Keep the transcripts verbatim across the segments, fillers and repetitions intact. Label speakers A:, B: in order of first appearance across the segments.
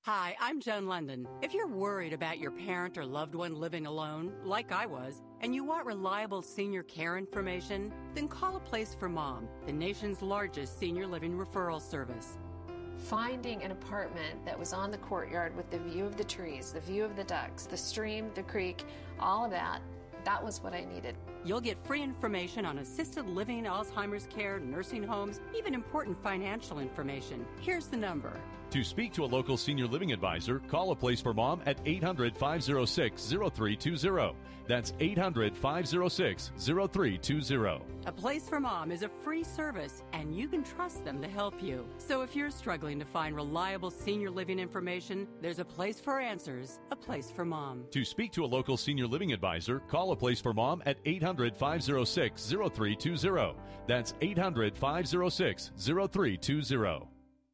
A: Hi, I'm Joan London. If you're worried about your parent or loved one living alone, like I was, and you want reliable senior care information, then call A Place for Mom, the nation's largest senior living referral service.
B: Finding an apartment that was on the courtyard with the view of the trees, the view of the ducks, the stream, the creek, all of that, that was what I needed.
A: You'll get free information on assisted living, Alzheimer's care, nursing homes, even important financial information. Here's the number.
C: To speak to a local senior living advisor, call A Place for Mom at eight hundred, five oh six, oh three two oh. That's eight hundred, five oh six, oh three two oh.
A: A Place for Mom is a free service, and you can trust them to help you. So if you're struggling to find reliable senior living information, there's a place for answers, A Place for Mom.
C: To speak to a local senior living advisor, call A Place for Mom at eight hundred, five oh six, oh three two oh. That's eight hundred, five oh six, oh three two oh.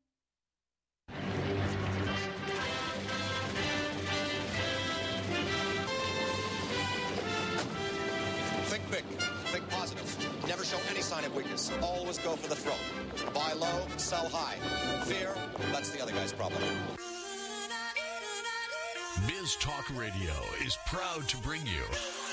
D: Think big. Think positive. Never show any sign of weakness. Always go for the throat. Buy low, sell high. Fear, that's the other guy's problem.
E: Biz Talk Radio is proud to bring you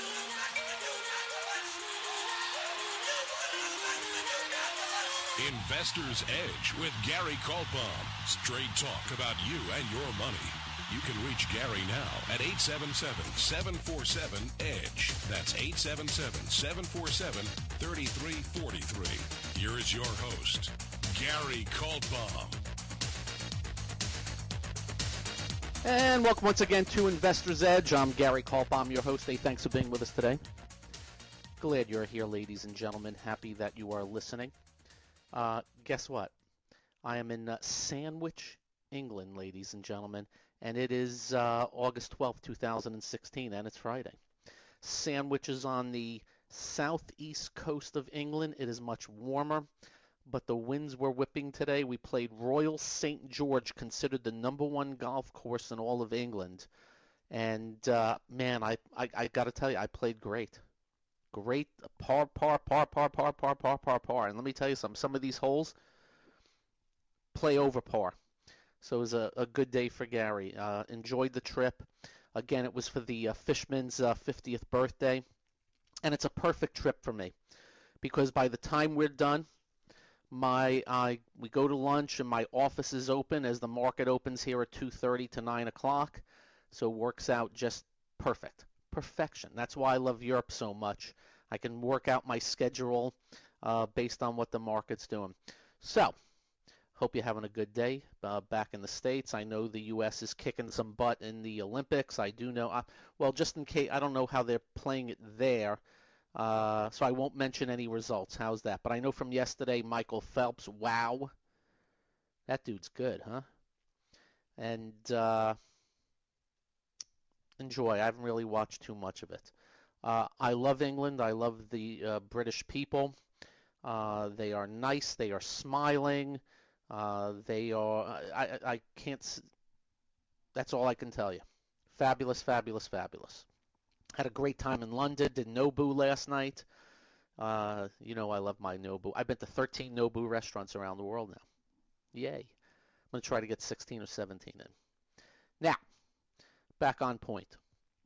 E: Investor's Edge with Gary Kaltbaum. Straight talk about you and your money. You can reach Gary now at eight seven seven, seven four seven, E D G E. That's eight seven seven, seven four seven, three three four three. Here is your host, Gary Kaltbaum.
F: And welcome once again to Investor's Edge. I'm Gary Kaltbaum, your host. Hey, thanks for being with us today. Glad you're here, ladies and gentlemen. Happy that you are listening. Uh, guess what? I am in uh, Sandwich, England, ladies and gentlemen, and it is uh, August twelfth, two thousand sixteen, and it's Friday. Sandwich is on the southeast coast of England. It is much warmer, but the winds were whipping today. We played Royal Saint George, considered the number one golf course in all of England. And, uh, man, I, I, I got to tell you, I played great. Great par, par, par, par, par, par, par, par, par. And let me tell you something. Some of these holes play over par. So it was a, a good day for Gary. Uh, enjoyed the trip. Again, it was for the uh, Fishman's uh, fiftieth birthday. And it's a perfect trip for me. Because by the time we're done, my I we go to lunch and my office is open as the market opens here at two thirty to nine o'clock. So it works out just perfect. Perfection. That's why I love Europe so much. I can work out my schedule uh, based on what the market's doing. So, hope you're having a good day uh, back in the States. I know the U S is kicking some butt in the Olympics. I do know, uh, well, just in case, I don't know how they're playing it there, uh, so I won't mention any results. How's that? But I know from yesterday, Michael Phelps, wow, that dude's good, huh? And, uh, enjoy. I haven't really watched too much of it. Uh, I love England. I love the uh, British people. Uh, they are nice. They are smiling. Uh, they are. I, I, I can't. That's all I can tell you. Fabulous, fabulous, fabulous. Had a great time in London. Did Nobu last night. Uh, you know I love my Nobu. I've been to thirteen Nobu restaurants around the world now. Yay. I'm going to try to get sixteen or seventeen in. Now, back on point.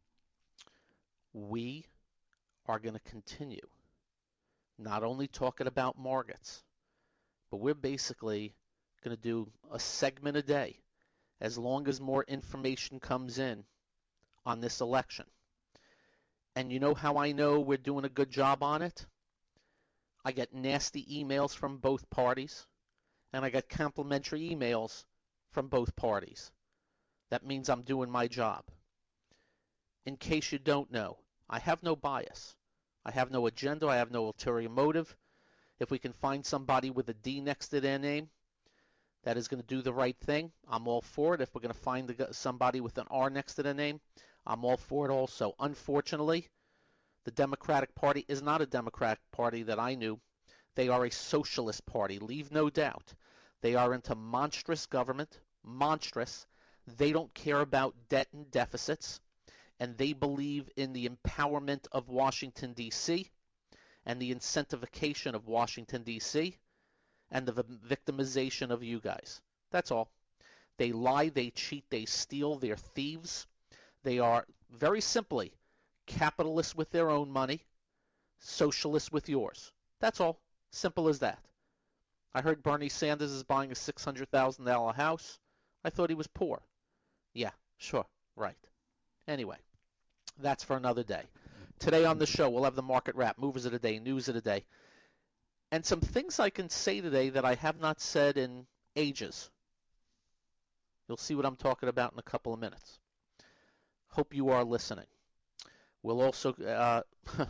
F: We are going to continue not only talking about markets, but we're basically going to do a segment a day as long as more information comes in on this election. And you know how I know we're doing a good job on it? I get nasty emails from both parties, and I get complimentary emails from both parties. That means I'm doing my job. In case you don't know, I have no bias. I have no agenda. I have no ulterior motive. If we can find somebody with a D next to their name that is going to do the right thing, I'm all for it. If we're going to find the, somebody with an R next to their name, I'm all for it also. Unfortunately, the Democratic Party is not a Democratic Party that I knew. They are a socialist party, leave no doubt. They are into monstrous government, monstrous. They don't care about debt and deficits, and they believe in the empowerment of Washington, D C, and the incentivization of Washington, D C, and the victimization of you guys. That's all. They lie, they cheat, they steal, they're thieves. They are, very simply, capitalists with their own money, socialists with yours. That's all. Simple as that. I heard Bernie Sanders is buying a six hundred thousand dollars house. I thought he was poor. Yeah, sure, right. Anyway, that's for another day. Today on the show, we'll have the market wrap, movers of the day, news of the day, and some things I can say today that I have not said in ages. You'll see what I'm talking about in a couple of minutes. Hope you are listening. We'll also, uh,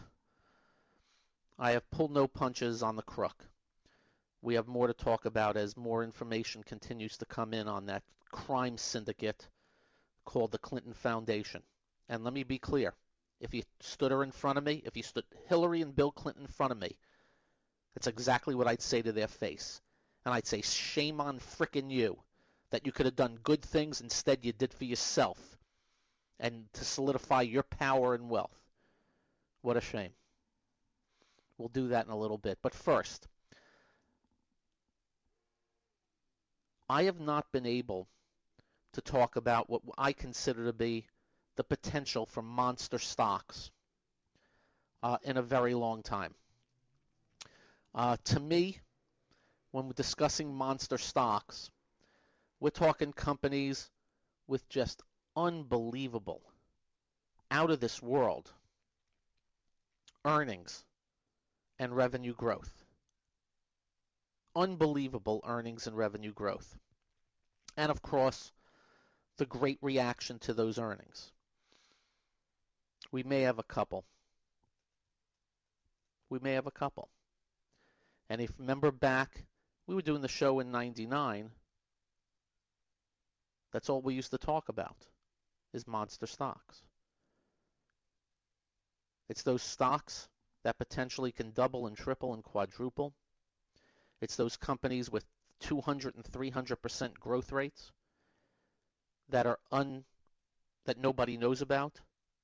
F: I have pulled no punches on the crook. We have more to talk about as more information continues to come in on that crime syndicate called the Clinton Foundation. And let me be clear. If you stood her in front of me, if you stood Hillary and Bill Clinton in front of me, that's exactly what I'd say to their face. And I'd say, shame on frickin' you that you could have done good things instead you did for yourself and to solidify your power and wealth. What a shame. We'll do that in a little bit. But first, I have not been able to talk about what I consider to be the potential for monster stocks uh, in a very long time. Uh, to me, when we're discussing monster stocks, we're talking companies with just unbelievable, out of this world earnings and revenue growth. Unbelievable earnings and revenue growth. And of course, the great reaction to those earnings. We may have a couple. We may have a couple. And if you remember back, we were doing the show in ninety-nine. That's all we used to talk about, is monster stocks. It's those stocks that potentially can double and triple and quadruple. It's those companies with two hundred and three hundred percent growth rates that are un that nobody knows about.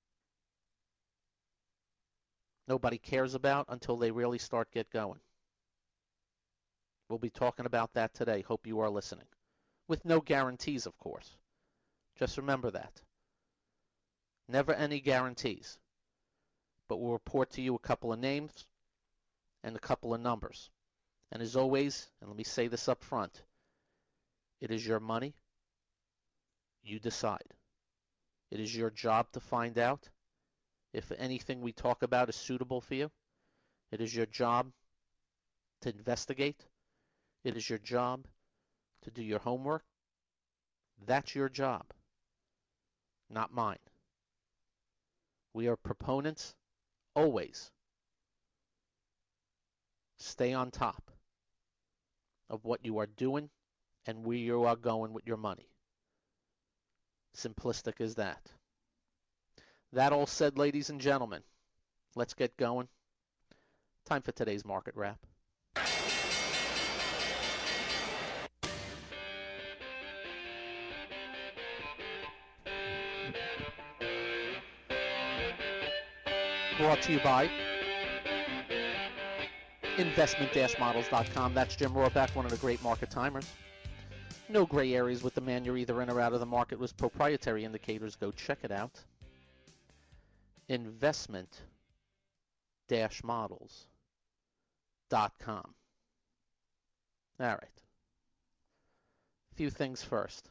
F: Nobody cares about until they really start get going. We'll be talking about that today. Hope you are listening. With no guarantees, of course. Just remember that. Never any guarantees. But we'll report to you a couple of names and a couple of numbers. And as always, and let me say this up front, it is your money. You decide. It is your job to find out if anything we talk about is suitable for you. It is your job to investigate. It is your job to do your homework. That's your job, not mine. We are proponents, always. Stay on top of what you are doing and where you are going with your money. Simplistic as that. That all said, ladies and gentlemen, let's get going. Time for today's market wrap. Brought to you by investment dash models dot com. That's Jim Rohrbeck, one of the great market timers. No gray areas with the man. You're either in or out of the market with proprietary indicators. Go check it out. investment dash models dot com. All right. A few things first.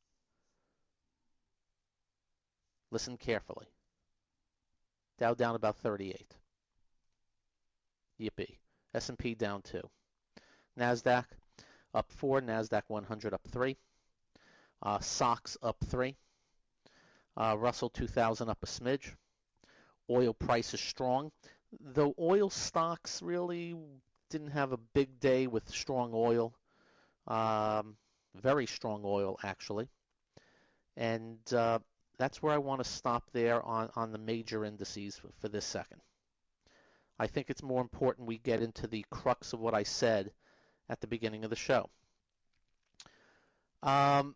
F: Listen carefully. Dow down about thirty-eight. Yippee. S and P down two. NASDAQ up four. NASDAQ one hundred up three. Uh, S O X up three. Uh, Russell two thousand up a smidge. Oil price is strong. Though oil stocks really didn't have a big day with strong oil. Um, very strong oil, actually. And uh, that's where I want to stop there on, on the major indices for, for this second. I think it's more important we get into the crux of what I said at the beginning of the show. Um,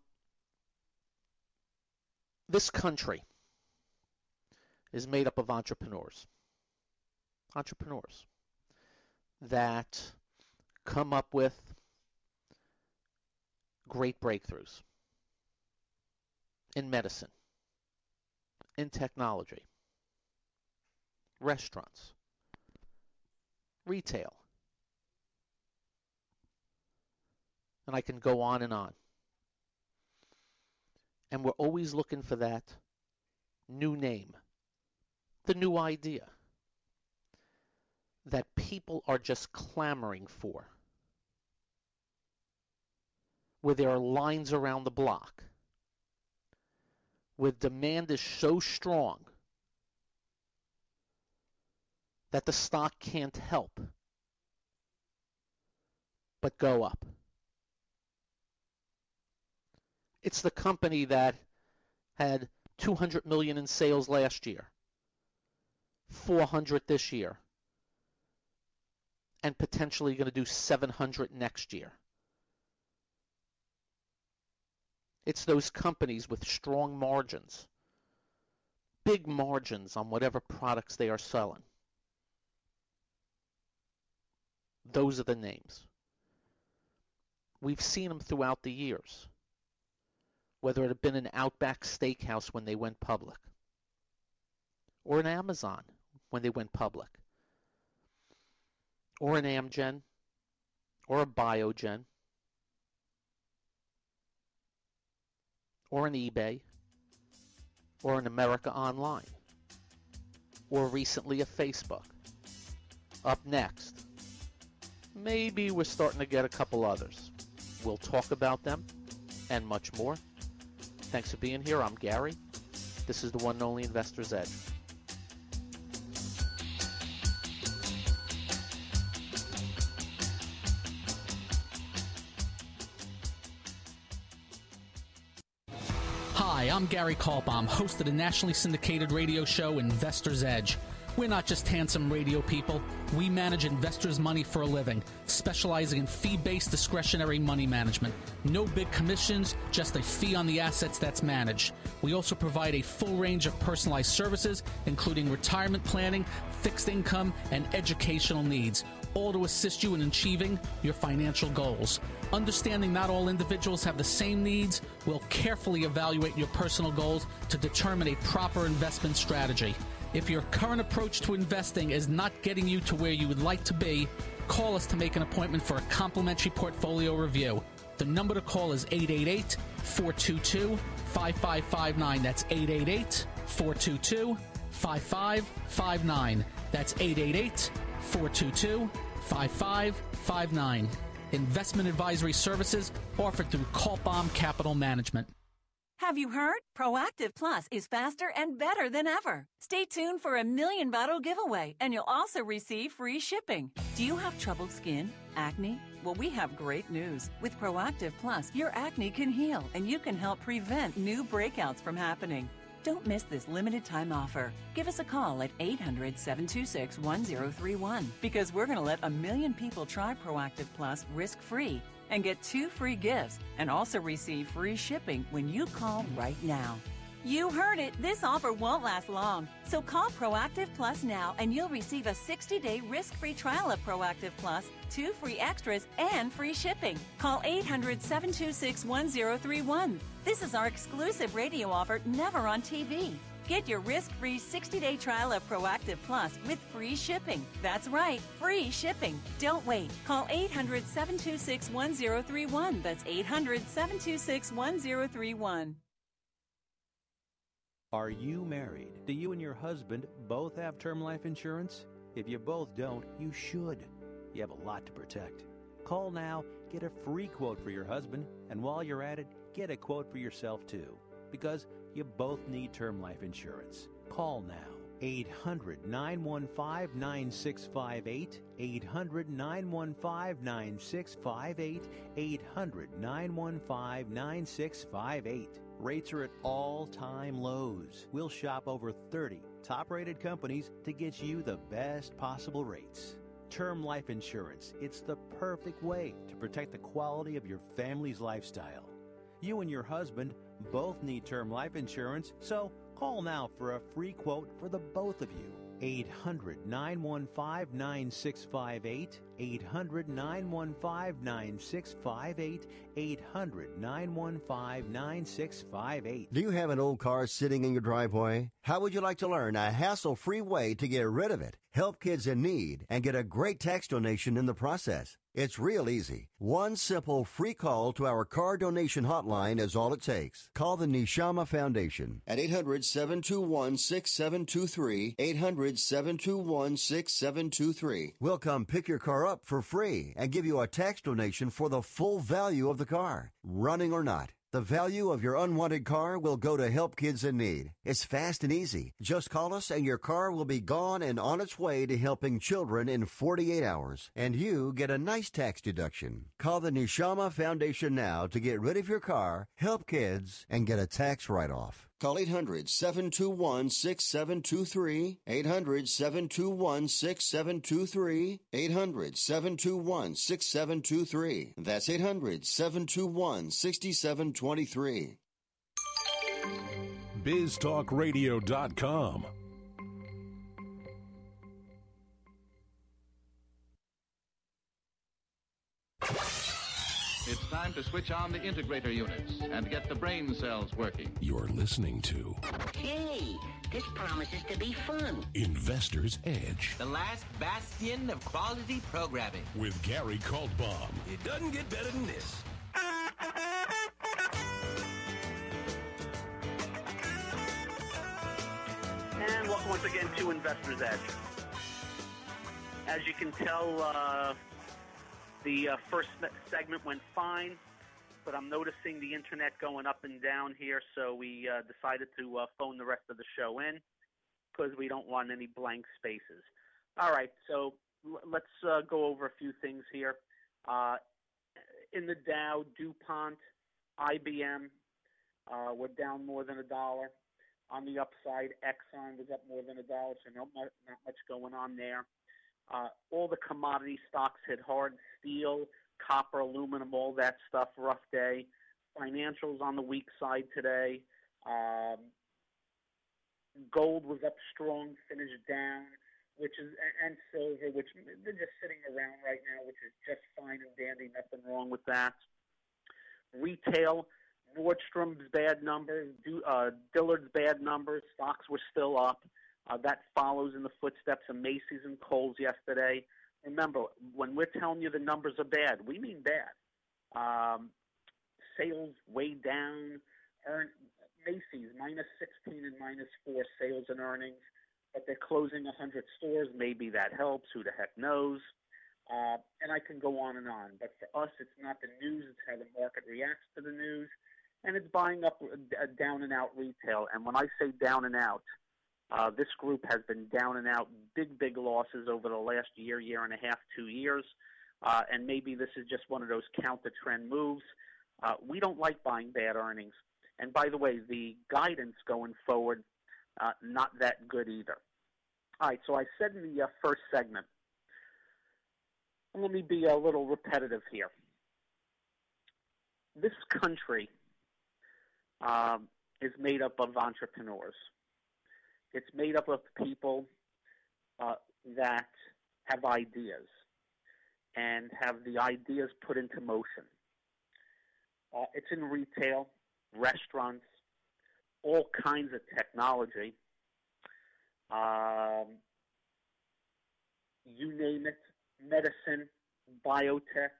F: this country is made up of entrepreneurs. Entrepreneurs that come up with great breakthroughs. in medicine, in technology, restaurants, retail. And I can go on and on. And we're always looking for that new name, the new idea that people are just clamoring for, where there are lines around the block, where demand is so strong that the stock can't help but go up. It's the company that had two hundred million dollars in sales last year, four hundred this year, and potentially going to do seven hundred next year. It's those companies with strong margins, big margins on whatever products they are selling. Those are the names. We've seen them throughout the years, whether it had been an Outback Steakhouse when they went public, or an Amazon when they went public, or an Amgen, or a Biogen, or an eBay, or an America Online, or recently a Facebook. Up next, maybe we're starting to get a couple others. We'll talk about them and much more. Thanks for being here. I'm Gary. This is the one and only Investor's Edge.
G: Hi, I'm Gary Kaltbaum, host of the nationally syndicated radio show Investor's Edge. We're not just handsome radio people. We manage investors' money for a living, specializing in fee-based discretionary money management. No big commissions, just a fee on the assets that's managed. We also provide a full range of personalized services, including retirement planning, fixed income, and educational needs, all to assist you in achieving your financial goals. Understanding not all individuals have the same needs, we'll carefully evaluate your personal goals to determine a proper investment strategy. If your current approach to investing is not getting you to where you would like to be, call us to make an appointment for a complimentary portfolio review. The number to call is eight eight eight, four two two, five five five nine. That's eight eight eight, four two two, five five five nine. That's eight eight eight, four two two, five five five nine. Investment advisory services offered through Kaltbaum Capital Management.
H: Have you heard? Proactive Plus is faster and better than ever. Stay tuned for a million bottle giveaway, and you'll also receive free shipping. Do you have troubled skin? Acne? Well, we have great news. With Proactive Plus, your acne can heal, and you can help prevent new breakouts from happening. Don't miss this limited time offer. Give us a call at eight hundred, seven two six, one zero three one because we're going to let a million people try Proactive Plus risk-free and get two free gifts and also receive free shipping when you call right now. You heard it. This offer won't last long. So call Proactive Plus now and you'll receive a sixty-day risk-free trial of Proactive Plus, two free extras, and free shipping. Call eight hundred, seven two six, one zero three one. This is our exclusive radio offer, never on T V. Get your risk-free sixty-day trial of Proactive Plus with free shipping. That's right, free shipping. Don't wait. Call eight hundred, seven two six, one zero three one. That's eight hundred, seven two six, one zero three one.
I: Are you married? Do you and your husband both have term life insurance? If you both don't, you should. You have a lot to protect. Call now, get a free quote for your husband, and while you're at it, get a quote for yourself too. Because you both need term life insurance. Call now. eight hundred, nine one five, nine six five eight. eight hundred, nine one five, nine six five eight. eight hundred, nine one five, nine six five eight. Rates are at all-time lows. We'll shop over thirty top-rated companies to get you the best possible rates. Term life insurance. It's the perfect way to protect the quality of your family's lifestyle. You and your husband both need term life insurance, so call now for a free quote for the both of you. eight hundred, nine one five, nine six five eight, eight hundred, nine one five, nine six five eight, eight hundred, nine one five, nine six five eight.
J: Do you have an old car sitting in your driveway? How would you like to learn a hassle-free way to get rid of it, help kids in need, and get a great tax donation in the process? It's real easy. One simple free call to our car donation hotline is all it takes. Call the Neshama Foundation at eight hundred, seven two one, six seven two three, eight hundred, seven two one, six seven two three. We'll come pick your car up for free and give you a tax donation for the full value of the car, running or not. The value of your unwanted car will go to help kids in need. It's fast and easy. Just call us and your car will be gone and on its way to helping children in forty-eight hours. And you get a nice tax deduction. Call the Neshama Foundation now to get rid of your car, help kids, and get a tax write-off. Call eight hundred, seven two one, six seven two three, eight hundred, seven two one, six seven two three, eight hundred, seven two one, six seven two three. That's eight hundred, seven two one, six seven two three.
E: biz talk radio dot com.
K: It's time to switch on the integrator units and get the brain cells working.
E: You're listening to
L: Hey, this promises to be fun.
E: Investor's Edge
M: The last bastion of quality programming.
E: with Gary Kaltbaum.
M: It doesn't get better than this.
F: And welcome once again to Investor's Edge. As you can tell, uh, the uh, first segment went fine, but I'm noticing the internet going up and down here, so we uh, decided to uh, phone the rest of the show in because we don't want any blank spaces. All right, so l- let's uh, go over a few things here. Uh, in the Dow, DuPont, I B M uh, were down more than a dollar. On the upside, Exxon was up more than a dollar, so not much, not much going on there. Uh, all the commodity stocks hit hard: steel, copper, aluminum, all that stuff. Rough day. Financials on the weak side today. Um, gold was up strong, finished down, which is and silver, which they're just sitting around right now, which is just fine and dandy. Nothing wrong with that. Retail, Nordstrom's bad numbers, uh, Dillard's bad numbers. Stocks were still up. Uh, that follows in the footsteps of Macy's and Kohl's yesterday. Remember, when we're telling you the numbers are bad, we mean bad. Um, sales way down. Earn, Macy's minus sixteen and minus four sales and earnings, but they're closing one hundred stores. Maybe that helps. Who the heck knows? Uh, and I can go on and on. But for us, it's not the news. It's how the market reacts to the news. And it's buying up a down and out retail. And when I say down and out, Uh, this group has been down and out, big, big losses over the last year, year and a half, two years. Uh, and maybe this is just one of those counter-trend moves. Uh, we don't like buying bad earnings. And by the way, the guidance going forward, uh, not that good either. All right, so I said in the uh, first segment, and let me be a little repetitive here. This country um, is made up of entrepreneurs. It's made up of people uh, that have ideas and have the ideas put into motion. Uh, it's in retail, restaurants, all kinds of technology. Um, you name it, medicine, biotech,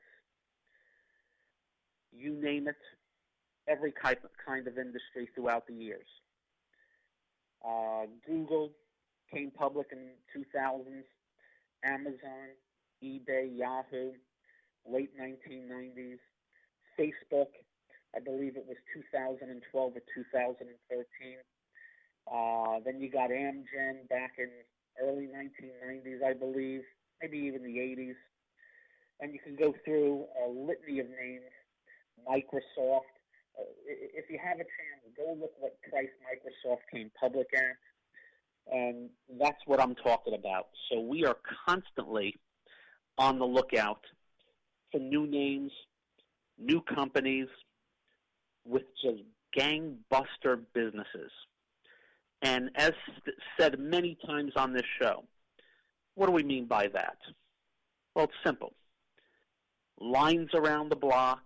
F: you name it, every type of, kind of industry throughout the years. Uh, Google came public in two thousands, Amazon, eBay, Yahoo, late nineteen nineties, Facebook, I believe it was two thousand twelve or two thousand thirteen. Uh, then you got Amgen back in early nineteen nineties, I believe, maybe even the eighties. And you can go through a litany of names, Microsoft. Uh, if you have a chance, go look what price Microsoft came public at, and that's what I'm talking about. So we are constantly on the lookout for new names, new companies with just gangbuster businesses. And as said many times on this show, what do we mean by that? Well, it's simple. Lines around the block,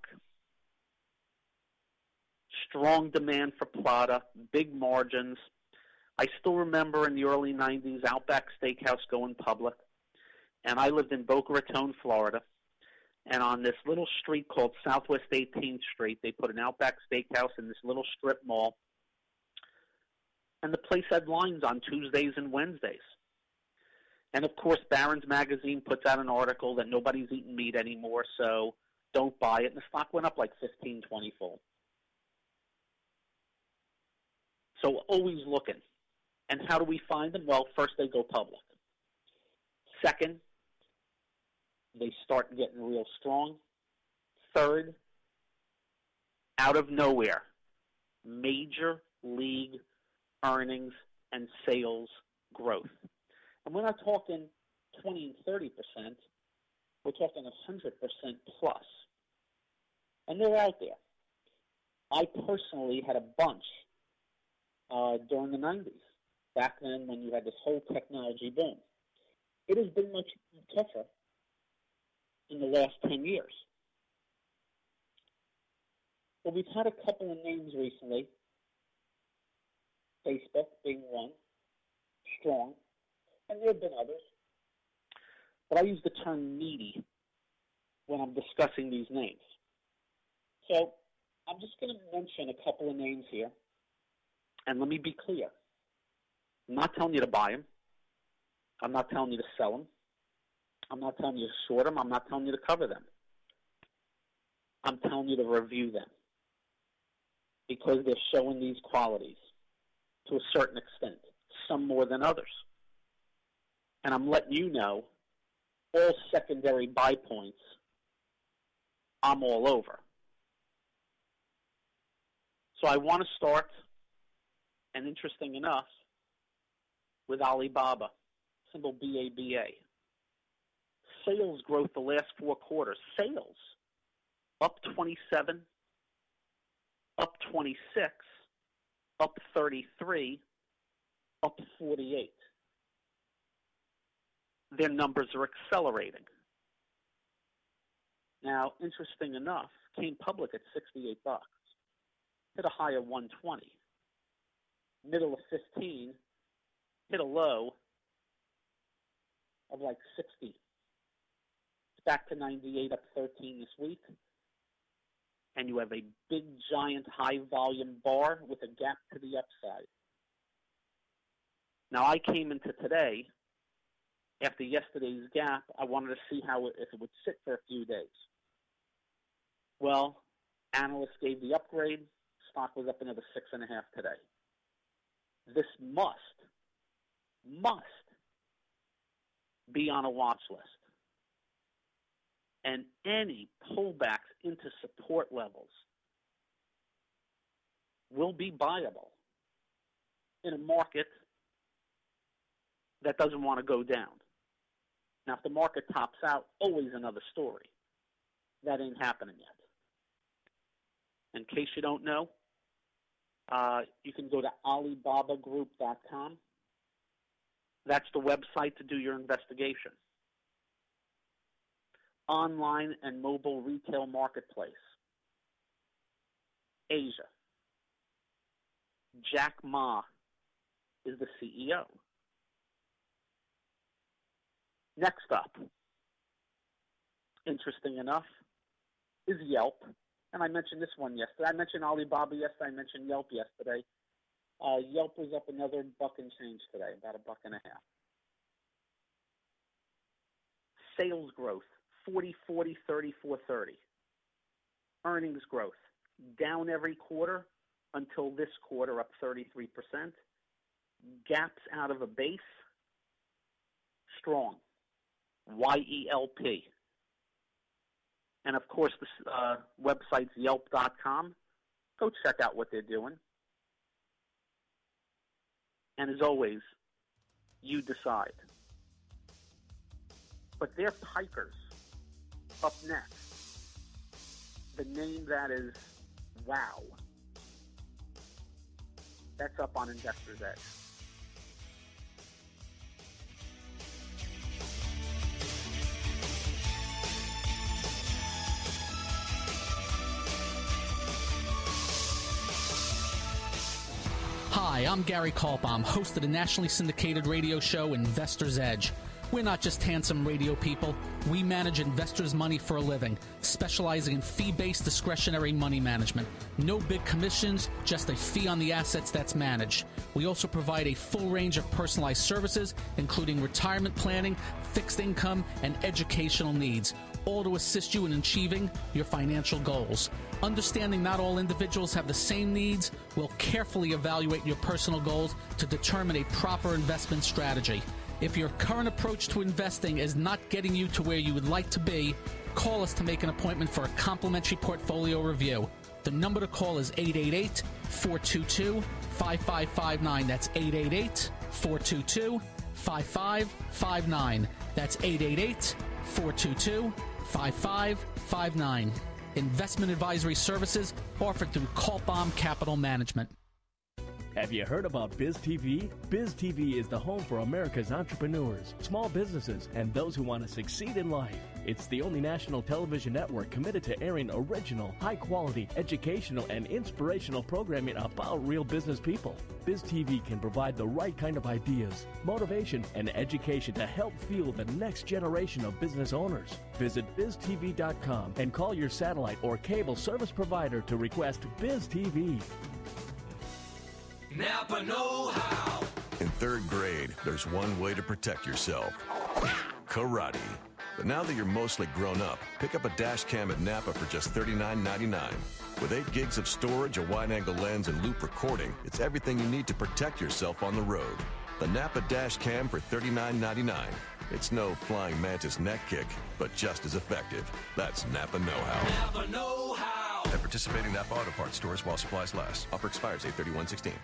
F: strong demand for product, big margins. I still remember in the early nineties, Outback Steakhouse going public, and I lived in Boca Raton, Florida, and on this little street called Southwest eighteenth Street, they put an Outback Steakhouse in this little strip mall, and the place had lines on Tuesdays and Wednesdays. And, of course, Barron's Magazine puts out an article that nobody's eating meat anymore, so don't buy it. And the stock went up like fifteen, twenty fold. So always looking. And how do we find them? Well, first they go public. Second, they start getting real strong. Third, out of nowhere, major league earnings and sales growth. And we're not talking twenty and thirty percent. We're talking one hundred percent plus. And they're out there. I personally had a bunch uh, during the nineties, back then when you had this whole technology boom. It has been much tougher in the last ten years. Well, we've had a couple of names recently. Facebook being one, strong. And there have been others. But I use the term meaty when I'm discussing these names. So I'm just going to mention a couple of names here. And let me be clear. I'm not telling you to buy them. I'm not telling you to sell them. I'm not telling you to short them. I'm not telling you to cover them. I'm telling you to review them. Because they're showing these qualities to a certain extent, some more than others. And I'm letting you know, all secondary buy points, I'm all over. So I want to start, and interesting enough, with Alibaba, symbol B A B A. Sales growth the last four quarters. Sales up twenty-seven, up twenty-six, up thirty-three, up forty-eight. Their numbers are accelerating. Now, interesting enough, came public at sixty-eight bucks, hit a high of one twenty. Middle of fifteen, hit a low of like sixty. It's back to ninety-eight, up thirteen this week. And you have a big, giant, high-volume bar with a gap to the upside. Now, I came into today, after yesterday's gap, I wanted to see how it, if it would sit for a few days. Well, analysts gave the upgrade. Stock was up another six and a half today. This must, must be on a watch list. And any pullbacks into support levels will be buyable in a market that doesn't want to go down. Now, if the market tops out, always another story. That ain't happening yet. In case you don't know, uh, you can go to alibaba group dot com. That's the website to do your investigation. Online and mobile retail marketplace. Asia. Jack Ma is the C E O. Next up, interesting enough, is Yelp. And I mentioned this one yesterday. I mentioned Alibaba yesterday. I mentioned Yelp yesterday. Uh, Yelp was up another buck and change today, about a buck and a half. Sales growth, forty, forty, thirty-four, thirty. Earnings growth, down every quarter until this quarter, up thirty-three percent. Gaps out of a base, strong. Y E L P. And, of course, the uh, website's yelp dot com. Go check out what they're doing. And, as always, you decide. But they're Pikers up next. The name that is wow.
N: That's up on Investor's Edge.
G: Hi, I'm Gary Kaltbaum, host of the nationally syndicated radio show Investor's Edge. We're not just handsome radio people. We manage investors' money for a living, specializing in fee-based discretionary money management. No big commissions, just a fee on the assets that's managed. We also provide a full range of personalized services, including retirement planning, fixed income, and educational needs, all to assist you in achieving your financial goals. Understanding not all individuals have the same needs, we'll carefully evaluate your personal goals to determine a proper investment strategy. If your current approach to investing is not getting you to where you would like to be, call us to make an appointment for a complimentary portfolio review. The number to call is eight eight eight, four two two, five five five nine. That's eight eight eight, four two two, five five five nine. That's eight eight eight, four two two, five five five nine. Investment advisory services offered through Kaltbaum Capital Management.
O: Have you heard about BizTV? BizTV is the home for America's entrepreneurs, small businesses, and those who want to succeed in life. It's the only national television network committed to airing original, high-quality, educational, and inspirational programming about real business people. BizTV can provide the right kind of ideas, motivation, and education to help fuel the next generation of business owners. Visit biz T V dot com and call your satellite or cable service provider to request BizTV.
M: Napa know-how.
P: In third grade, there's one way to protect yourself. Karate. But now that you're mostly grown up, pick up a dash cam at Napa for just thirty-nine ninety-nine. With eight gigs of storage, a wide-angle lens, and loop recording, it's everything you need to protect yourself on the road. The Napa dash cam for thirty-nine ninety-nine. It's no flying mantis neck kick, but just as effective. That's Napa know-how.
M: Napa know-how.
P: At participating Napa Auto Parts stores while supplies last. Offer expires eight thirty-one sixteen.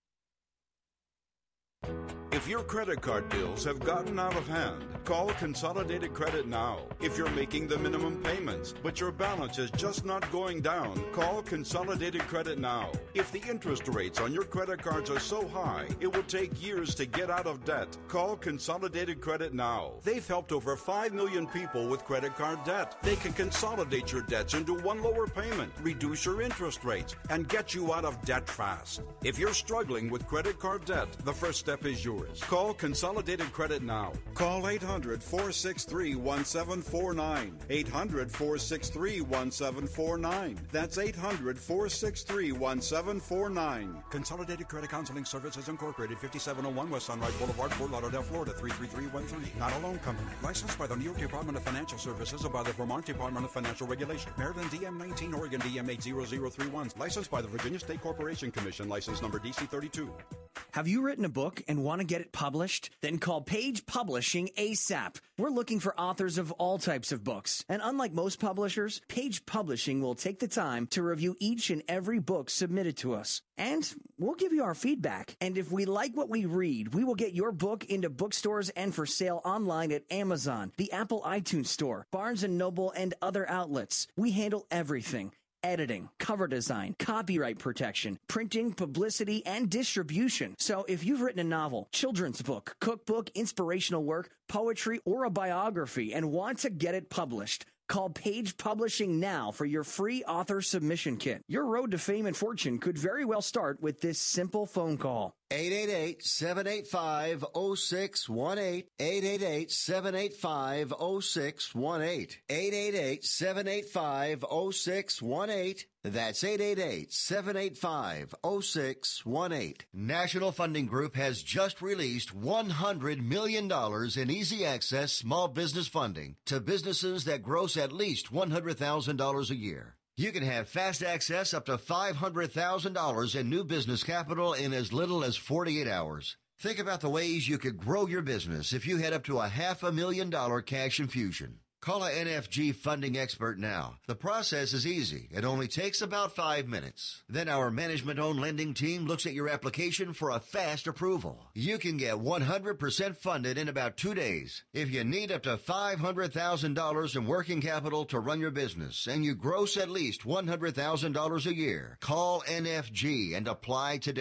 Q: If your credit card bills have gotten out of hand, call Consolidated Credit now. If you're making the minimum payments, but your balance is just not going down, call Consolidated Credit now. If the interest rates on your credit cards are so high, it will take years to get out of debt, call Consolidated Credit now. They've helped over five million people with credit card debt. They can consolidate your debts into one lower payment, reduce your interest rates, and get you out of debt fast. If you're struggling with credit card debt, the first step is yours. Call Consolidated Credit now. Call eight hundred, four six three, one seven four nine. eight hundred, four six three, one seven four nine. That's eight hundred, four six three, one seven four nine. Consolidated Credit Counseling Services Incorporated, fifty-seven oh one West Sunrise Boulevard, Fort Lauderdale, Florida, three three three one three. Not a loan company. Licensed by the New York Department of Financial Services or by the Vermont Department of Financial Regulation. Maryland D M nineteen, Oregon D M eight zero zero three one. Licensed by the Virginia State Corporation Commission. License number D C thirty-two.
R: Have you written a book and want to get it published? Then call Page Publishing ASAP. We're looking for authors of all types of books. And unlike most publishers, Page Publishing will take the time to review each and every book submitted to us. And we'll give you our feedback. And if we like what we read, we will get your book into bookstores and for sale online at Amazon, the Apple iTunes Store, Barnes and Noble, and other outlets. We handle everything. Editing, cover design, copyright protection, printing, publicity, and distribution. So if you've written a novel, children's book, cookbook, inspirational work, poetry, or a biography and want to get it published, call Page Publishing now for your free author submission kit. Your road to fame and fortune could very well start with this simple phone call.
J: eight eight eight, seven eight five, zero six one eight. eight eight eight, seven eight five, zero six one eight. eight eight eight, seven eight five, zero six one eight. That's eight eight eight, seven eight five, zero six one eight. National Funding Group has just released one hundred million dollars in easy access small business funding to businesses that gross at least one hundred thousand dollars a year. You can have fast access up to five hundred thousand dollars in new business capital in as little as forty-eight hours. Think about the ways you could grow your business if you had up to a half a million dollar cash infusion. Call a N F G funding expert now. The process is easy. It only takes about five minutes. Then our management-owned lending team looks at your application for a fast approval. You can get one hundred percent funded in about two days. If you need up to five hundred thousand dollars in working capital to run your business and you gross at least one hundred thousand dollars a year, call N F G and apply today.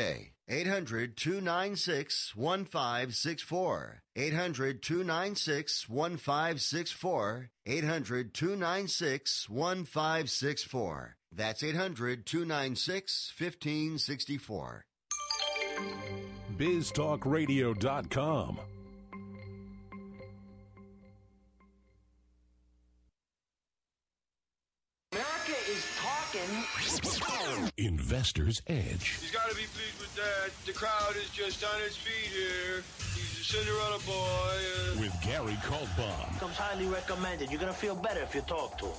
J: eight hundred, two nine six, one five six four. eight hundred, two nine six, one five six four. eight hundred, two nine six, one five six four. That's eight hundred, two nine six, one five six four.
E: biz talk radio dot com.
L: America is talking.
E: Investor's Edge.
N: He's got to be pleased with that. The crowd is just on its feet here. He's a Cinderella boy. Uh...
E: With Gary Kaltbaum.
S: Comes highly recommended. You're going to feel better if you talk to him.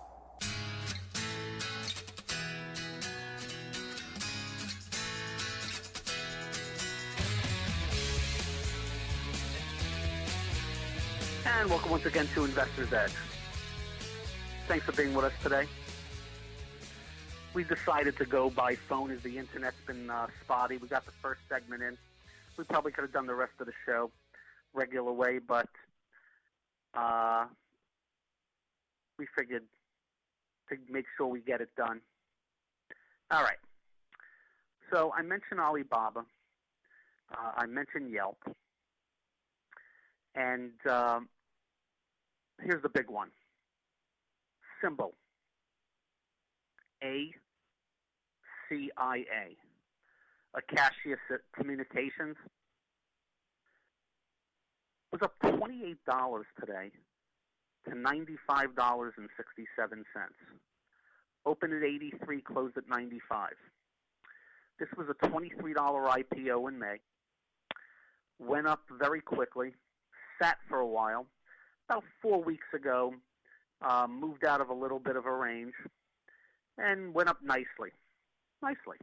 F: And welcome once again to Investor's Edge. Thanks for being with us today. We decided to go by phone as the internet's been uh, spotty. We got the first segment in. We probably could have done the rest of the show regular way, but uh, we figured to make sure we get it done. All right. So I mentioned Alibaba. Uh, I mentioned Yelp. And um, here's the big one. Symbol. A C I A. Acacia Communications was up twenty-eight dollars today to ninety-five dollars and sixty-seven cents. Opened at eighty-three, closed at ninety-five. This was a twenty-three dollars I P O in May. Went up very quickly. Sat for a while. About four weeks ago, uh, moved out of a little bit of a range and went up nicely. Nicely.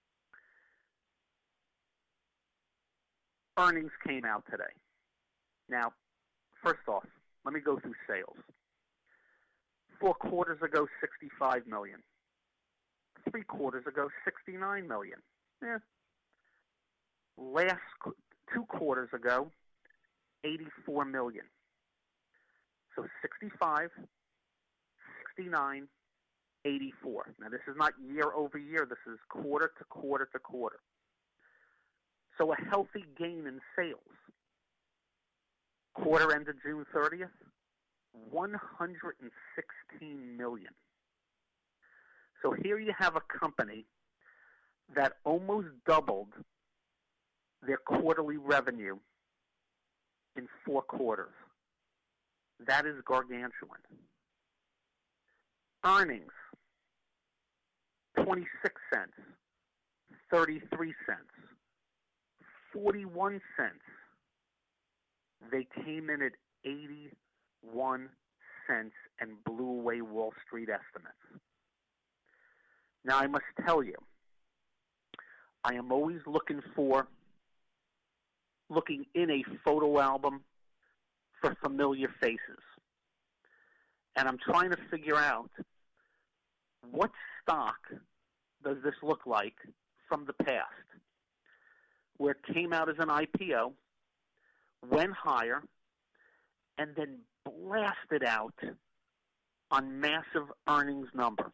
F: Earnings came out today. Now, first off, let me go through sales. Four quarters ago, sixty-five million dollars. Three quarters ago, sixty-nine million dollars. Yeah. Last two quarters ago, eighty-four million dollars. So sixty-five, sixty-nine, eighty-four. Now this is not year over year. This is quarter to quarter to quarter. So a healthy gain in sales. Quarter ended June thirtieth, one hundred sixteen million dollars. So here you have a company that almost doubled their quarterly revenue in four quarters. That is gargantuan. Earnings, twenty-six cents, thirty-three cents, forty-one cents. They came in at eighty-one cents and blew away Wall Street estimates. Now, I must tell you, I am always looking for, looking in a photo album for familiar faces. And I'm trying to figure out what stock does this look like from the past, where it came out as an I P O, went higher, and then blasted out on massive earnings number.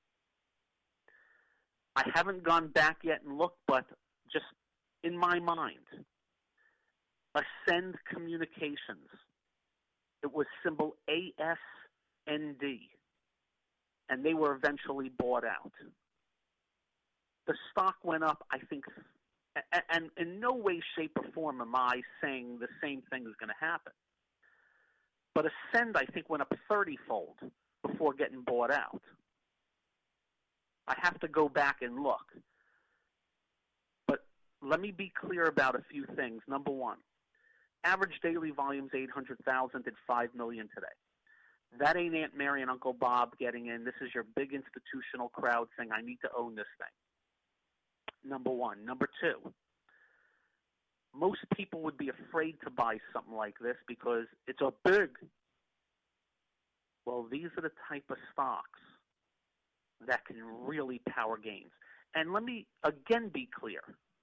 F: I haven't gone back yet and looked, but just in my mind, Ascend Communications. It was symbol A S N D, and they were eventually bought out. The stock went up, I think, and in no way, shape, or form am I saying the same thing is going to happen. But Ascend, I think, went up thirty-fold before getting bought out. I have to go back and look. But let me be clear about a few things. Number one, average daily volume's eight hundred thousand, did five million today. That ain't Aunt Mary and Uncle Bob getting in. This is your big institutional crowd saying, I need to own this thing. Number one. Number two, most people would be afraid to buy something like this because it's a big. Well, these are the type of stocks that can really power gains. And let me again be clear.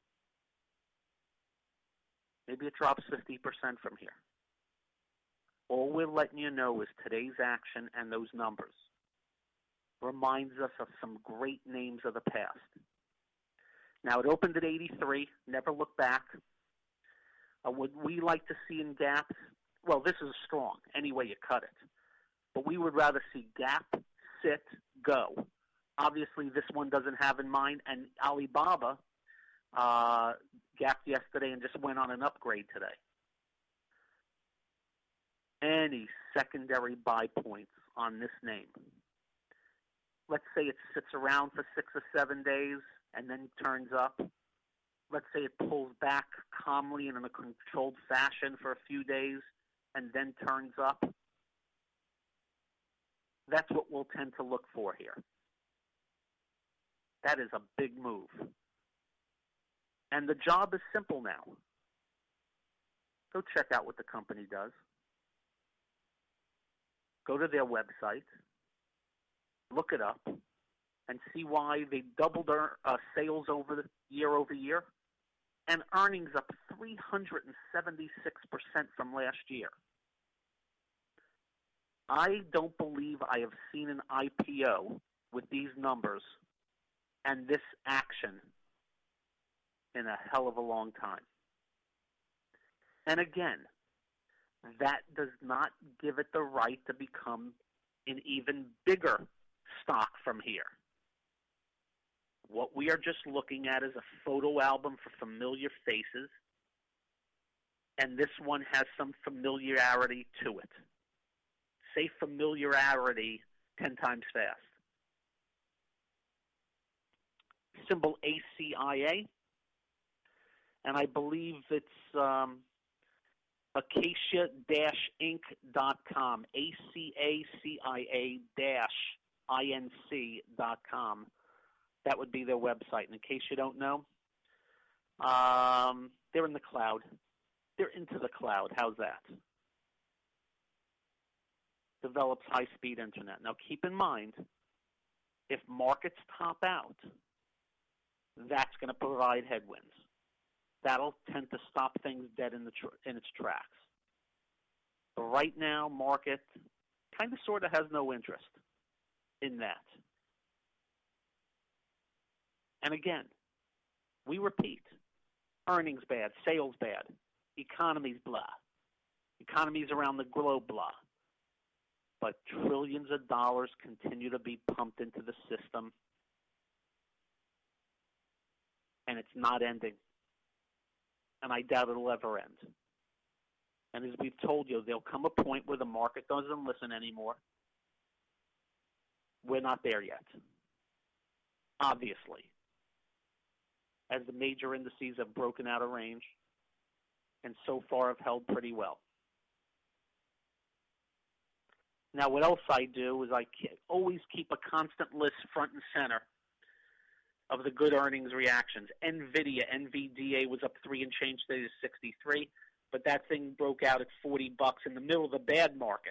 F: Maybe it drops fifty percent from here. All we're letting you know is today's action and those numbers reminds us of some great names of the past. Now, it opened at eighty-three, never looked back. Uh, would we like to see in gaps? Well, this is strong, any way you cut it. But we would rather see gap, sit, go. Obviously, this one doesn't have in mind, and Alibaba uh, gapped yesterday and just went on an upgrade today. Any secondary buy points on this name? Let's say it sits around for six or seven days and then turns up. Let's say it pulls back calmly and in a controlled fashion for a few days and then turns up. That's what we'll tend to look for here. That is a big move. And the job is simple now. Go check out what the company does. Go to their website, look it up, and see why they doubled their uh, sales over the year over year, and earnings up three hundred seventy-six percent from last year. I don't believe I have seen an I P O with these numbers and this action in a hell of a long time. And again, that does not give it the right to become an even bigger stock from here. What we are just looking at is a photo album for familiar faces, and this one has some familiarity to it. Say familiarity ten times fast. Symbol A C I A, and I believe it's um, acacia dash inc dot com, A C A C I A dash I N C dot com. That would be their website. And in case you don't know, um, they're in the cloud. They're into the cloud. How's that? Develops high-speed internet. Now, keep in mind, if markets top out, that's going to provide headwinds. That'll tend to stop things dead in the tr- in its tracks. But right now, market kind of sort of has no interest in that. And again, we repeat, earnings bad, sales bad, economy's blah, economies around the globe blah. But trillions of dollars continue to be pumped into the system, and it's not ending. And I doubt it'll ever end. And as we've told you, there'll come a point where the market doesn't listen anymore. We're not there yet, obviously, as the major indices have broken out of range and so far have held pretty well. Now, what else I do is I always keep a constant list front and center of the good earnings reactions. NVIDIA, N V D A was up three and change today to sixty-three, but that thing broke out at forty bucks in the middle of the bad market.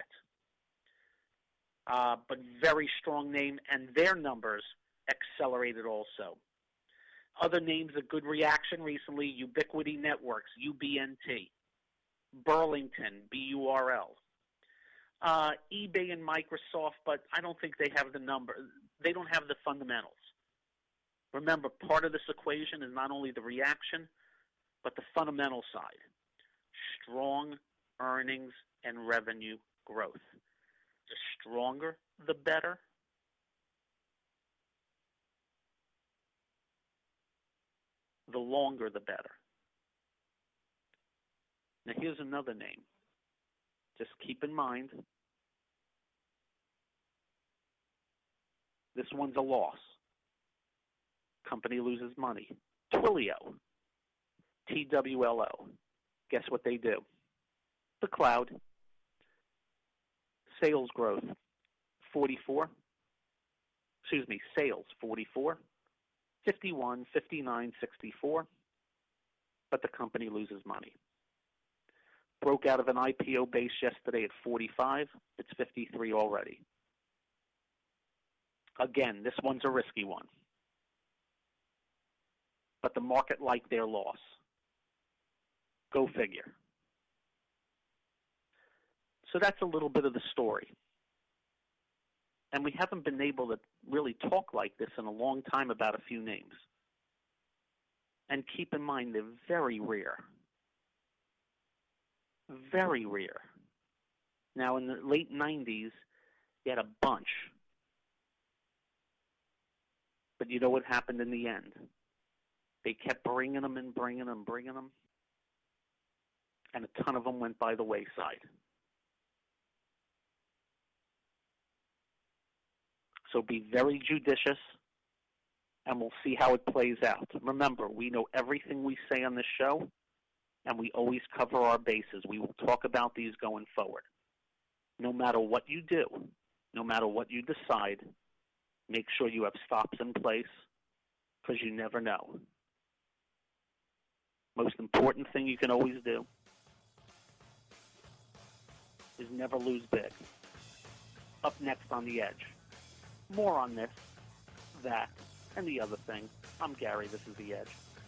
F: Uh, but very strong name, and their numbers accelerated also. Other names of good reaction recently: Ubiquity Networks, U B N T, Burlington, B U R L. Uh, eBay and Microsoft, but I don't think they have the number. They don't have the fundamentals. Remember, part of this equation is not only the reaction, but the fundamental side. Strong earnings and revenue growth. The stronger, the better. The longer, the better. Now, here's another name. Just keep in mind, this one's a loss. Company loses money. Twilio, T W L O. Guess what they do? The cloud. Sales growth, forty-four. Excuse me, sales, forty-four. fifty-one, fifty-nine, sixty-four. But the company loses money. Broke out of an I P O base yesterday at forty-five. It's fifty-three already. Again, this one's a risky one. But the market liked their loss. Go figure. So that's a little bit of the story. And we haven't been able to really talk like this in a long time about a few names. And keep in mind, they're very rare. Very rare. Now, in the late nineties, you had a bunch. But you know what happened in the end? They kept bringing them and bringing them, bringing them. And a ton of them went by the wayside. So be very judicious, and we'll see how it plays out. Remember, we know everything we say on this show, and we always cover our bases. We will talk about these going forward. No matter what you do, no matter what you decide, make sure you have stops in place, because you never know. Most important thing you can always do is never lose big. Up next on The Edge. More on this, that, and the other thing. I'm Gary. This is The Edge.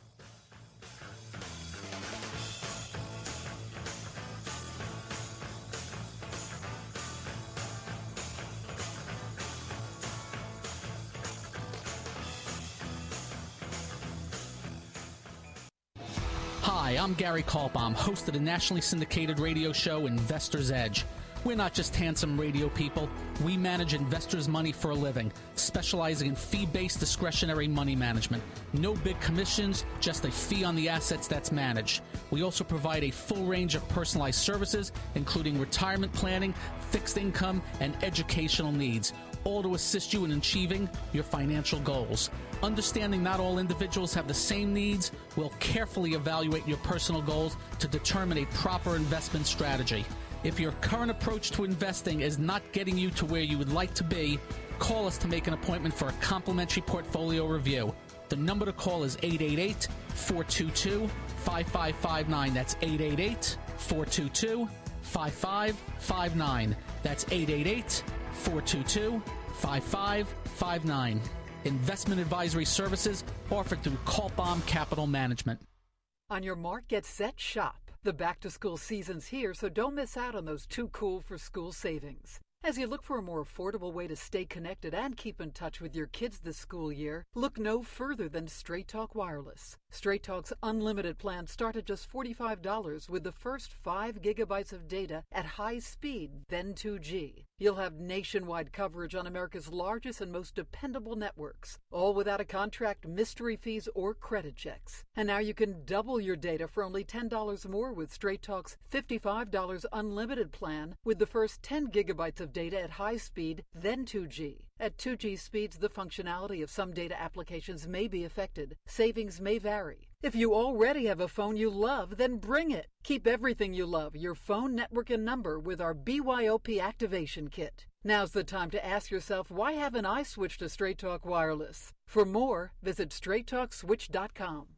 G: Hi, I'm Gary Kaltbaum, host of the nationally syndicated radio show Investor's Edge. We're not just handsome radio people. We manage investors' money for a living, specializing in fee-based discretionary money management. No big commissions, just a fee on the assets that's managed. We also provide a full range of personalized services, including retirement planning, fixed income, and educational needs, all to assist you in achieving your financial goals. Understanding not all individuals have the same needs, we'll carefully evaluate your personal goals to determine a proper investment strategy. If your current approach to investing is not getting you to where you would like to be, call us to make an appointment for a complimentary portfolio review. The number to call is eight eight eight, four two two, five five five nine. That's eight eight eight, four two two, five five five nine. That's eight eight eight, four two two, five five five nine. Investment advisory services offered through Kaltbaum Capital Management.
T: On your mark, get set, shop. The back-to-school season's here, so don't miss out on those too cool for school savings. As you look for a more affordable way to stay connected and keep in touch with your kids this school year, look no further than Straight Talk Wireless. Straight Talk's unlimited plans start at just forty-five dollars with the first five gigabytes of data at high speed, then two G. You'll have nationwide coverage on America's largest and most dependable networks, all without a contract, mystery fees, or credit checks. And now you can double your data for only ten dollars more with Straight Talk's fifty-five dollars unlimited plan with the first ten gigabytes of data at high speed, then two G. At two G speeds, the functionality of some data applications may be affected. Savings may vary. If you already have a phone you love, then bring it. Keep everything you love, your phone, network, and number with our B Y O P activation kit. Now's the time to ask yourself, why haven't I switched to Straight Talk Wireless? For more, visit straight talk switch dot com.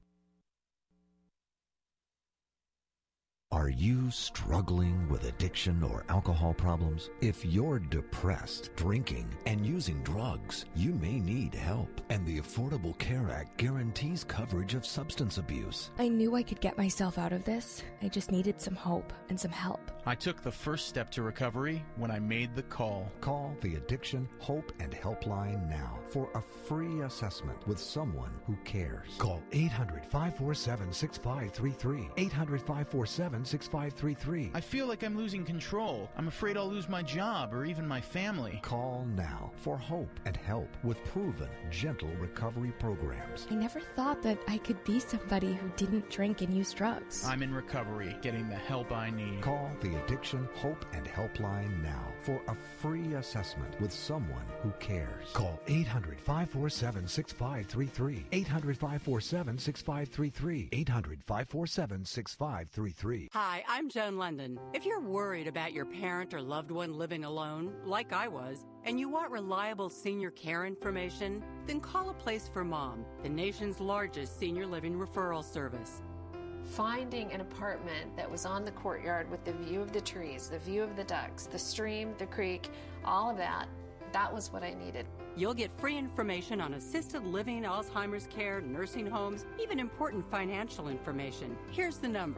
U: Are you struggling with addiction or alcohol problems? If you're depressed, drinking, and using drugs, you may need help. And the Affordable Care Act guarantees coverage of substance abuse.
V: I knew I could get myself out of this. I just needed some hope and some help.
W: I took the first step to recovery when I made the call.
U: Call the Addiction Hope and Helpline now for a free assessment with someone who cares.
X: Call eight hundred, five four seven, six five three three. eight hundred, five four seven, six five three three.
W: I feel like I'm losing control. I'm afraid I'll lose my job or even my family.
U: Call now for hope and help with proven, gentle recovery programs.
V: I never thought that I could be somebody who didn't drink and use drugs.
W: I'm in recovery, getting the help I need.
U: Call the Addiction Hope and Helpline now for a free assessment with someone who cares.
X: Call eight hundred, five four seven, six five three three. eight hundred, five four seven, six five three three. eight hundred, five four seven, six five three three.
A: Hi, I'm Joan London. If you're worried about your parent or loved one living alone, like I was, and you want reliable senior care information, then call A Place for Mom, the nation's largest senior living referral service.
B: Finding an apartment that was on the courtyard with the view of the trees, the view of the ducks, the stream, the creek, all of that, that was what I needed.
A: You'll get free information on assisted living, Alzheimer's care, nursing homes, even important financial information. Here's the number,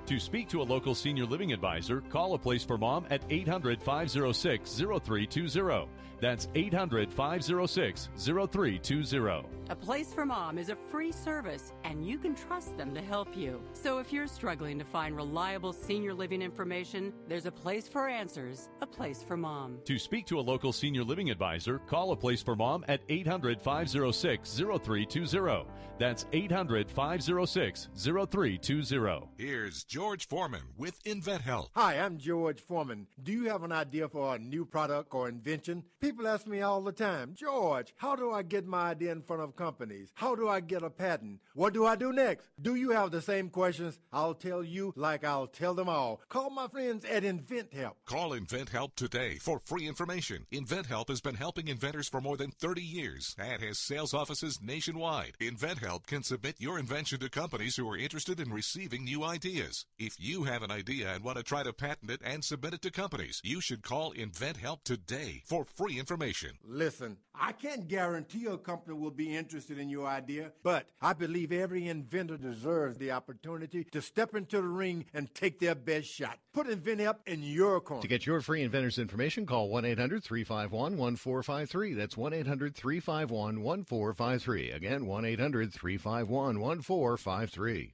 C: To speak to a local senior living advisor, call A Place for Mom at eight hundred, five oh six, oh three two oh. That's eight hundred, five oh six, oh three two oh.
A: A Place for Mom is a free service, and you can trust them to help you. So if you're struggling to find reliable senior living information, there's a place for answers, A Place for Mom.
C: To speak to a local senior living advisor, call A Place for Mom at eight hundred, five oh six, oh three two oh. That's eight hundred, five oh six, oh three two oh.
E: Here's George Foreman with InventHelp.
D: Hi, I'm George Foreman. Do you have an idea for a new product or invention? People ask me all the time, George, how do I get my idea in front of companies? How do I get a patent? What do I do next? Do you have the same questions? I'll tell you like I'll tell them all. Call my friends at InventHelp.
E: Call InventHelp today for free information. InventHelp has been helping inventors for more than thirty years and has sales offices nationwide. InventHelp can submit your invention to companies who are interested in receiving new ideas. If you have an idea and want to try to patent it and submit it to companies, you should call InventHelp today for free information.
D: Listen, I can't guarantee a company will be interested in your idea, but I believe every inventor deserves the opportunity to step into the ring and take their best shot. Put InventHelp in your corner.
H: To get your free inventor's information, call one eight hundred, three five one, one four five three. That's one eight hundred, three five one, one four five three. Again, one eight hundred, three five one, one four five three.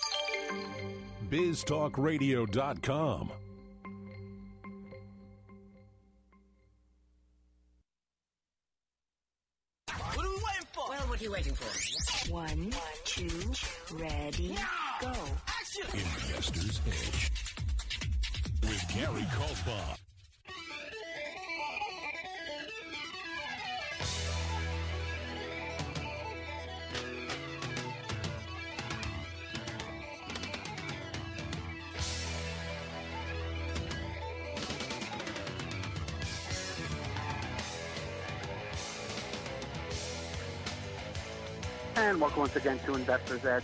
E: biz talk radio dot com.
I: What are we waiting for? Well, what are you waiting for? One, two, ready, go. Action!
E: Investor's Edge with Gary Kaltbaum.
F: And welcome once again to Investor's Edge.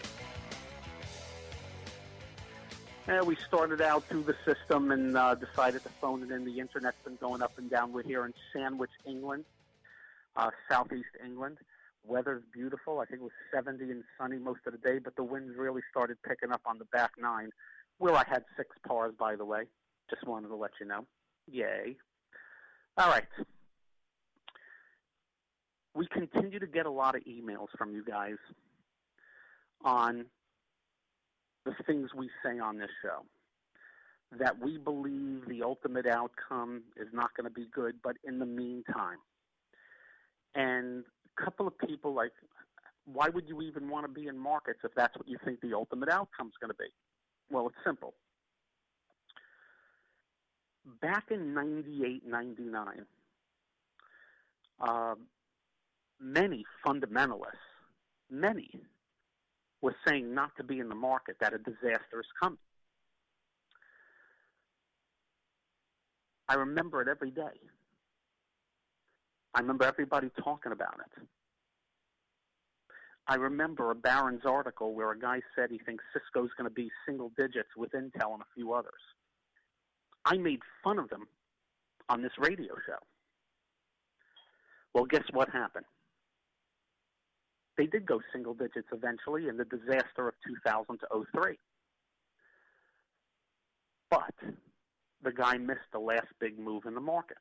F: Uh, we started out through the system and uh, decided to phone it in. The internet's been going up and down. We're here in Sandwich, England, uh, southeast England. Weather's beautiful. I think it was seventy and sunny most of the day, but the winds really started picking up on the back nine, where I had six pars, by the way. Just wanted to let you know. Yay. All right. We continue to get a lot of emails from you guys on the things we say on this show, that we believe the ultimate outcome is not going to be good, but in the meantime. And a couple of people like, why would you even want to be in markets if that's what you think the ultimate outcome is going to be? Well, it's simple. Back in ninety-eight, ninety-nine, uh, many fundamentalists, many, were saying not to be in the market, that a disaster is coming. I remember it every day. I remember everybody talking about it. I remember a Barron's article where a guy said he thinks Cisco's going to be single digits with Intel and a few others. I made fun of them on this radio show. Well, guess what happened? They did go single digits eventually in the disaster of two thousand to oh three. But the guy missed the last big move in the market.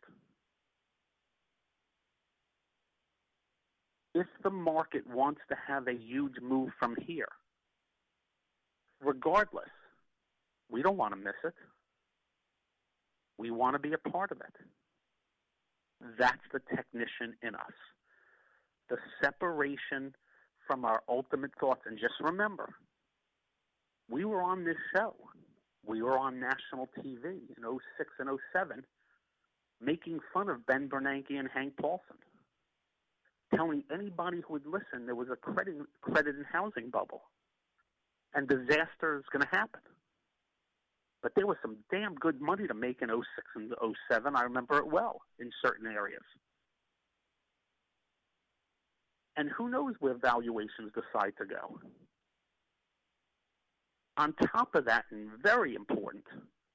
F: If the market wants to have a huge move from here, regardless, we don't want to miss it. We want to be a part of it. That's the technician in us. The separation from our ultimate thoughts. And just remember, we were on this show. We were on national T V in oh six and oh seven making fun of Ben Bernanke and Hank Paulson, telling anybody who would listen there was a credit, credit and housing bubble and disaster is going to happen. But there was some damn good money to make in oh six and oh seven. I remember it well in certain areas. And who knows where valuations decide to go. On top of that, and very important,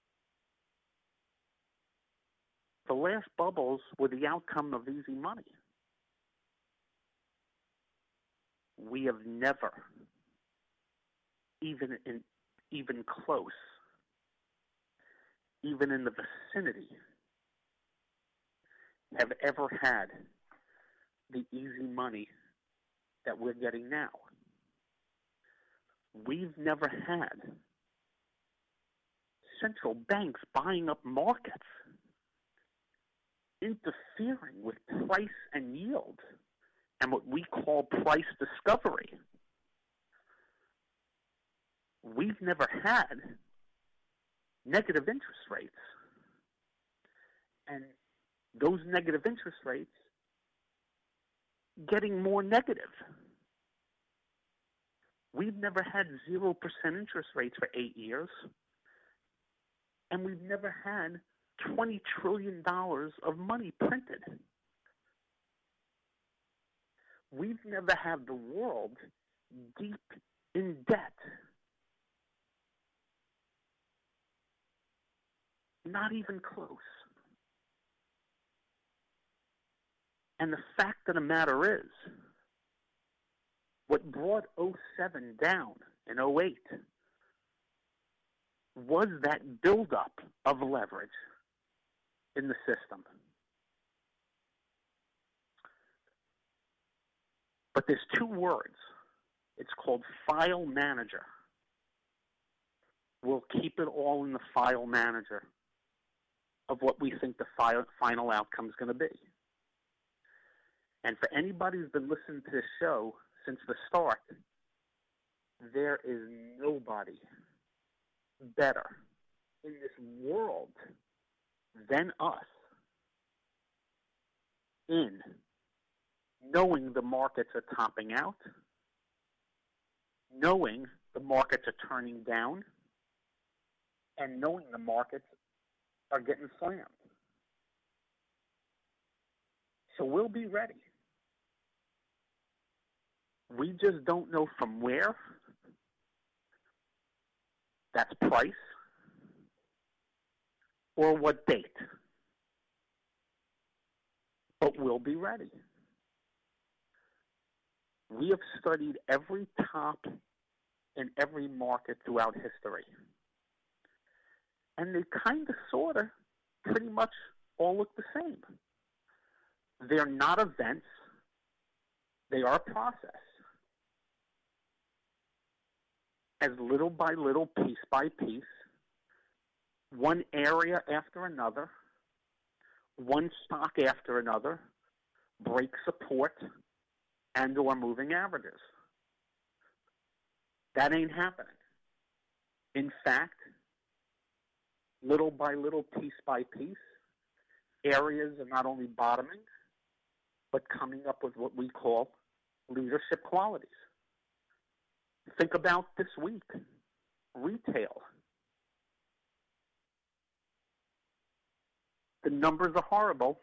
F: the last bubbles were the outcome of easy money. We have never, even in even close, even in the vicinity, have ever had the easy money that we're getting now. We've never had central banks buying up markets, interfering with price and yield, and what we call price discovery. We've never had negative interest rates. And those negative interest rates getting more negative. We've never had zero percent interest rates for eight years. And we've never had twenty trillion dollars of money printed. We've never had the world deep in debt. Not even close. And the fact of the matter is, what brought oh seven down in oh eight was that buildup of leverage in the system. But there's two words. It's called file manager. We'll keep it all in the file manager of what we think the fi- final outcome is going to be. And for anybody who's been listening to this show since the start, there is nobody better in this world than us in knowing the markets are topping out, knowing the markets are turning down, and knowing the markets are getting slammed. So we'll be ready. We just don't know from where. That's price. Or what date. But we'll be ready. We have studied every top in every market throughout history. And they kind of, sort of, pretty much all look the same. They're not events. They are a process. As little by little, piece by piece, one area after another, one stock after another, break support and or moving averages. That ain't happening. In fact, little by little, piece by piece, areas are not only bottoming, but coming up with what we call leadership qualities. Think about this week, retail. The numbers are horrible,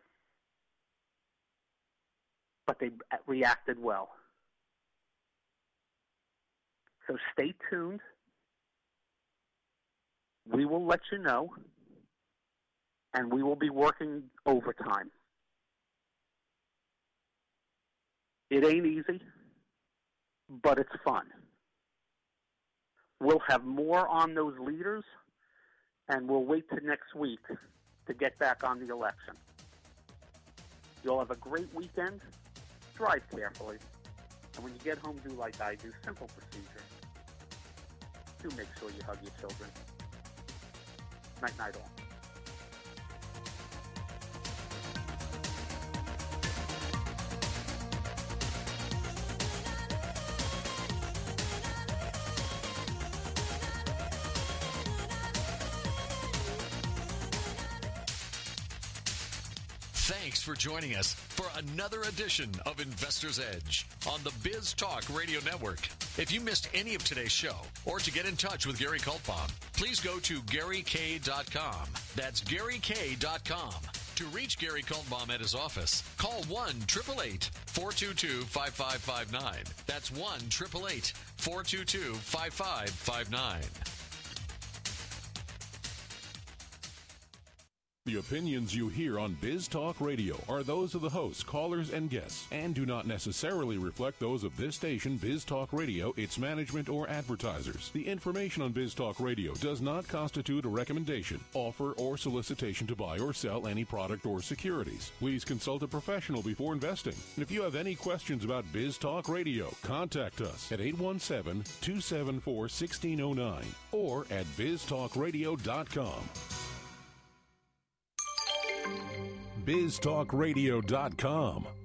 F: but they reacted well. So stay tuned. We will let you know, and we will be working overtime. It ain't easy, but it's fun. We'll have more on those leaders, and we'll wait till next week to get back on the election. You'll have a great weekend. Drive carefully. And when you get home, do like I do. Simple procedure. Do make sure you hug your children. Night, night all.
C: Thanks for joining us for another edition of Investor's Edge on the Biz Talk Radio Network. If you missed any of today's show or to get in touch with Gary Kaltbaum, please go to Gary K dot com. That's Gary K dot com. To reach Gary Kaltbaum at his office, call one eight eight eight, four two two, five five five nine. That's one eight eight eight, four two two, five five five nine.
E: The opinions you hear on Biz Talk Radio are those of the hosts, callers, and guests, and do not necessarily reflect those of this station, Biz Talk Radio, its management, or advertisers. The information on Biz Talk Radio does not constitute a recommendation, offer, or solicitation to buy or sell any product or securities. Please consult a professional before investing. And if you have any questions about Biz Talk Radio, contact us at eight one seven, two seven four, one six zero nine or at biz talk radio dot com. biz talk radio dot com.